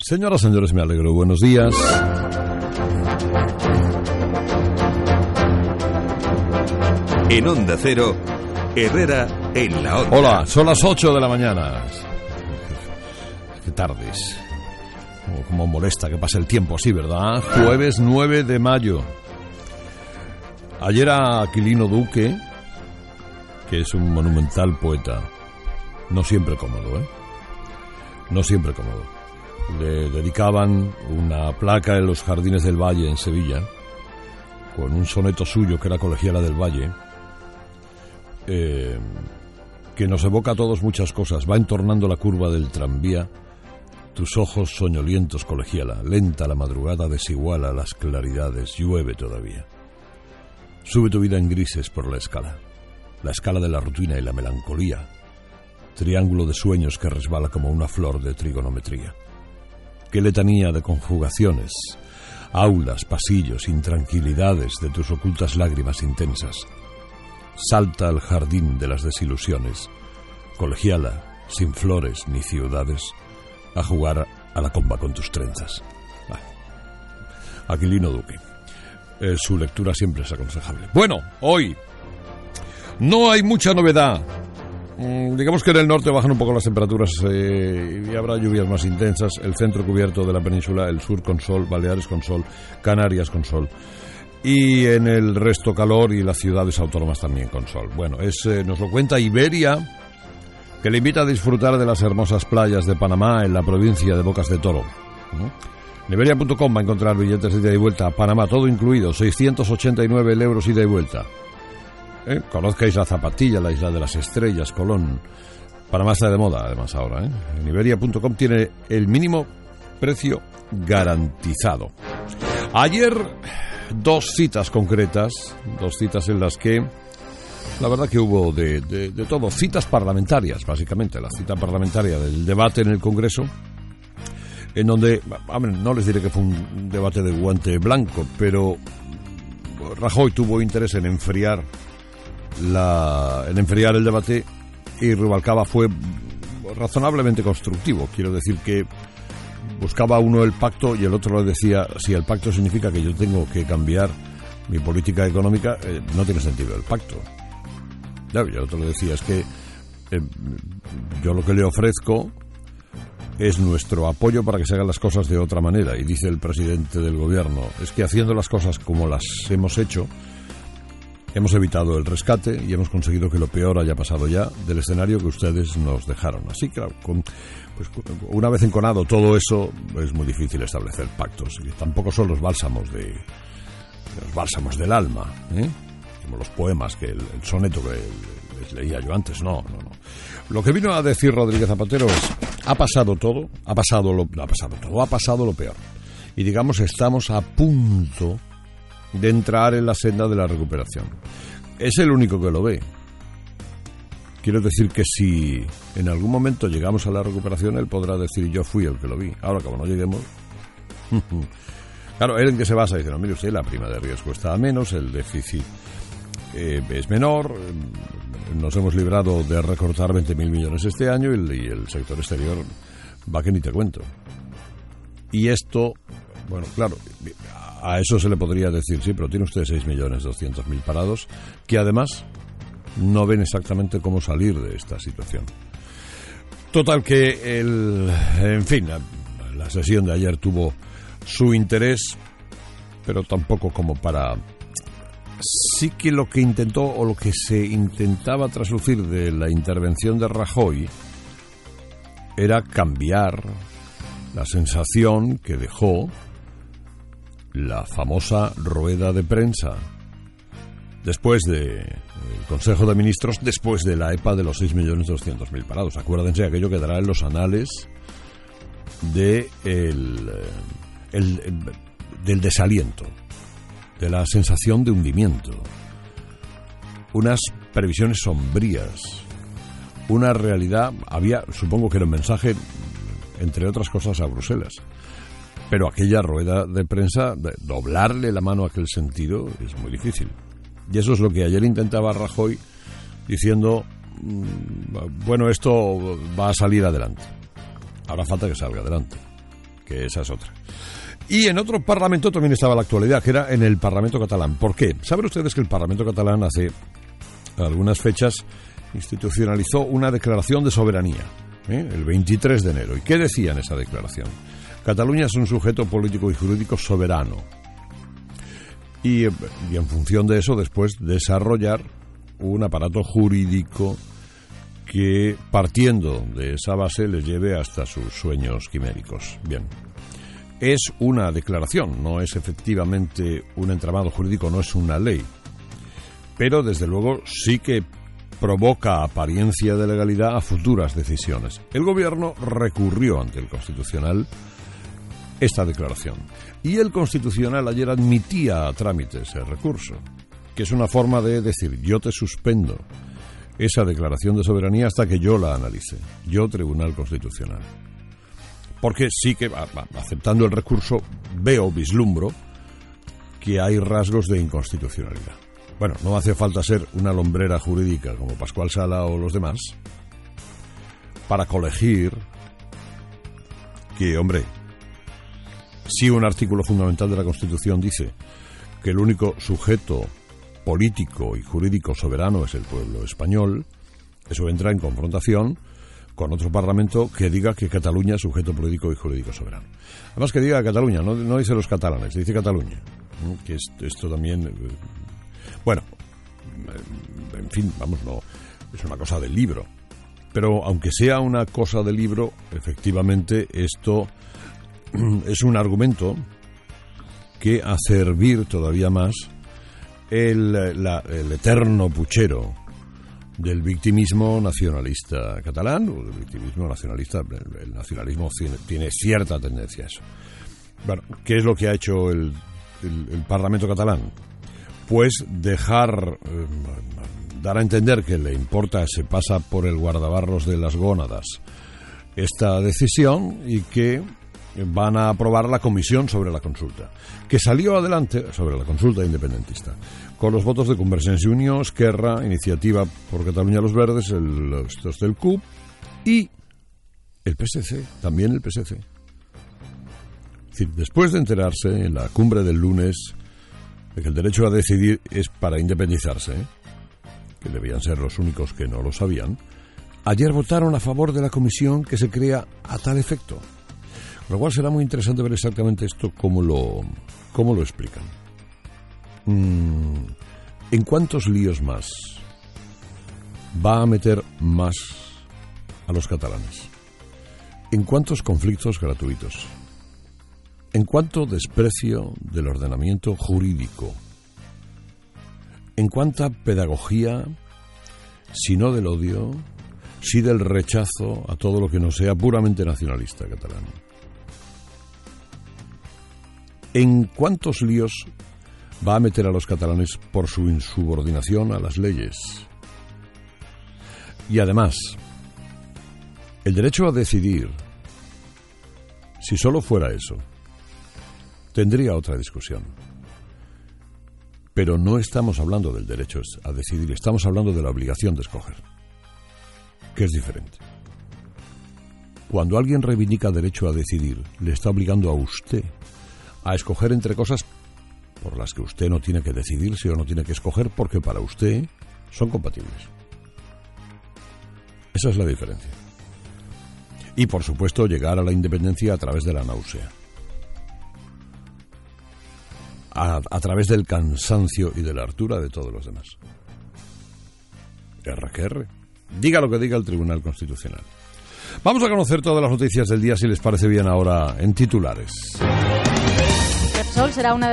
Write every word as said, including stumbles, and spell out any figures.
Señoras, señores, me alegro. Buenos días. En Onda Cero, Herrera en la Onda. Hola, son las ocho de la mañana. Qué tardes. Como, como molesta que pase el tiempo así, ¿verdad? Jueves nueve de mayo. Ayer a Aquilino Duque, que es un monumental poeta, no siempre cómodo, ¿eh? No siempre cómodo. Le dedicaban una placa en los Jardines del Valle, en Sevilla, con un soneto suyo que era Colegiala del Valle, eh, que nos evoca a todos muchas cosas. Va entornando la curva del tranvía, tus ojos soñolientos, colegiala, lenta la madrugada desiguala las claridades, llueve todavía. Sube tu vida en grises por la escala, la escala de la rutina y la melancolía, triángulo de sueños que resbala como una flor de trigonometría. Qué letanía de conjugaciones, aulas, pasillos, intranquilidades de tus ocultas lágrimas intensas. Salta al jardín de las desilusiones, colegiala, sin flores ni ciudades, a jugar a la comba con tus trenzas. Ah. Aquilino Duque. Eh, su lectura siempre es aconsejable. Bueno, hoy no hay mucha novedad. Mm, digamos que en el norte bajan un poco las temperaturas eh, y habrá lluvias más intensas. El centro cubierto de la península, el sur con sol, Baleares con sol, Canarias con sol. Y en el resto calor y las ciudades autónomas también con sol. Bueno, es, eh, nos lo cuenta Iberia, que le invita a disfrutar de las hermosas playas de Panamá en la provincia de Bocas de Toro. ¿No? En Iberia punto com va a encontrar billetes de ida y vuelta a Panamá, todo incluido, seiscientos ochenta y nueve euros ida y vuelta. ¿Eh? Conozcáis la Zapatilla, la Isla de las Estrellas, Colón. Panamá está de moda, además, ahora. ¿eh? En Iberia punto com tiene el mínimo precio garantizado. Ayer, dos citas concretas, dos citas en las que la verdad que hubo de, de, de todo, citas parlamentarias, básicamente, la cita parlamentaria del debate en el Congreso, en donde, hombre, no les diré que fue un debate de guante blanco, pero Rajoy tuvo interés en enfriar la, en enfriar el debate y Rubalcaba fue razonablemente constructivo. Quiero decir que buscaba uno el pacto y el otro le decía, si el pacto significa que yo tengo que cambiar mi política económica, eh, no tiene sentido el pacto. Ya, y el otro le decía, es que eh, yo lo que le ofrezco es nuestro apoyo para que se hagan las cosas de otra manera. Y dice el presidente del gobierno, es que haciendo las cosas como las hemos hecho, hemos evitado el rescate y hemos conseguido que lo peor haya pasado ya del escenario que ustedes nos dejaron. Así que, con, pues, una vez enconado todo eso, es muy difícil establecer pactos. Y tampoco son los bálsamos de los bálsamos del alma, ¿eh? Como los poemas, que el, el soneto que les leía yo antes. No, no, no. Lo que vino a decir Rodríguez Zapatero es, ha pasado todo, ha pasado lo, ha pasado todo, ha pasado lo peor. Y digamos, estamos a punto de entrar en la senda de la recuperación. Es el único que lo ve. Quiero decir que si en algún momento llegamos a la recuperación, él podrá decir, yo fui el que lo vi. Ahora, como no lleguemos... Claro, ¿él en qué se basa? Dice, no, mire usted, la prima de riesgo está a menos, el déficit eh, es menor, eh, nos hemos librado de recortar veinte mil millones este año y el, y el sector exterior va que ni te cuento. Y esto, bueno, claro, a eso se le podría decir, sí, pero tiene usted seis millones doscientos mil parados, que además no ven exactamente cómo salir de esta situación. Total que, el, en fin, la, la sesión de ayer tuvo su interés, pero tampoco como para... Sí que lo que intentó, o lo que se intentaba traslucir de la intervención de Rajoy, era cambiar la sensación que dejó la famosa rueda de prensa después del Consejo de Ministros, después de la E P A de los seis millones doscientos mil parados. Acuérdense, aquello quedará en los anales de el, el, el, del desaliento, de la sensación de hundimiento, unas previsiones sombrías, una realidad. Había, supongo que era un mensaje, entre otras cosas, a Bruselas, pero aquella rueda de prensa, de doblarle la mano a aquel sentido, es muy difícil. Y eso es lo que ayer intentaba Rajoy, diciendo, bueno, esto va a salir adelante. Ahora falta que salga adelante, que esa es otra. Y en otro parlamento también estaba la actualidad, que era en el Parlamento catalán. ¿Por qué? Saben ustedes que el Parlamento catalán hace algunas fechas institucionalizó una declaración de soberanía, ¿eh? el veintitrés de enero. ¿Y qué decía en esa declaración? Cataluña es un sujeto político y jurídico soberano. Y, y en función de eso, después desarrollar un aparato jurídico que, partiendo de esa base, les lleve hasta sus sueños quiméricos. Bien. Es una declaración, no es efectivamente un entramado jurídico, no es una ley. Pero, desde luego, sí que provoca apariencia de legalidad a futuras decisiones. El Gobierno recurrió ante el Constitucional esta declaración. Y el Constitucional ayer admitía a trámite ese recurso, que es una forma de decir, yo te suspendo esa declaración de soberanía hasta que yo la analice, yo, Tribunal Constitucional. Porque sí que, aceptando el recurso, veo, vislumbro, que hay rasgos de inconstitucionalidad. Bueno, no hace falta ser una lombrera jurídica como Pascual Sala o los demás para colegir que, hombre, si un artículo fundamental de la Constitución dice que el único sujeto político y jurídico soberano es el pueblo español, eso entra en confrontación con otro parlamento que diga que Cataluña es sujeto político y jurídico soberano. Además, que diga Cataluña, no, no dice los catalanes, dice Cataluña, que es, esto también, bueno, en fin, vamos, no es una cosa del libro, pero aunque sea una cosa del libro, efectivamente esto es un argumento que hace hervir todavía más el, la, el eterno puchero del victimismo nacionalista catalán, o del victimismo nacionalista. El, el nacionalismo tiene, tiene cierta tendencia a eso. Bueno, ¿qué es lo que ha hecho el, el, el Parlamento catalán? Pues dejar, eh, dar a entender que le importa, se pasa por el guardabarros de las gónadas esta decisión y que van a aprobar la comisión sobre la consulta, que salió adelante sobre la consulta independentista, con los votos de Convergencia y Unió, Esquerra, Iniciativa por Cataluña Los Verdes, el, los, los del C U P y el P S C, también el P S C. Es decir, después de enterarse en la cumbre del lunes de que el derecho a decidir es para independizarse, ¿eh? que debían ser los únicos que no lo sabían, ayer votaron a favor de la comisión que se crea a tal efecto. Con lo cual será muy interesante ver exactamente esto, cómo lo, cómo lo explican. Mm, ¿En cuántos líos más va a meter más a los catalanes? ¿En cuántos conflictos gratuitos? ¿En cuánto desprecio del ordenamiento jurídico? ¿En cuánta pedagogía, si no del odio, si del rechazo a todo lo que no sea puramente nacionalista catalán? ¿En cuántos líos va a meter a los catalanes por su insubordinación a las leyes? Y además, el derecho a decidir, si solo fuera eso, tendría otra discusión. Pero no estamos hablando del derecho a decidir, estamos hablando de la obligación de escoger, que es diferente. Cuando alguien reivindica derecho a decidir, le está obligando a usted a escoger entre cosas por las que usted no tiene que decidirse o no tiene que escoger porque para usted son compatibles. Esa es la diferencia. Y, por supuesto, llegar a la independencia a través de la náusea. A, a través del cansancio y de la hartura de todos los demás. R que R. Diga lo que diga el Tribunal Constitucional. Vamos a conocer todas las noticias del día, si les parece bien, ahora en titulares. Repsol será una de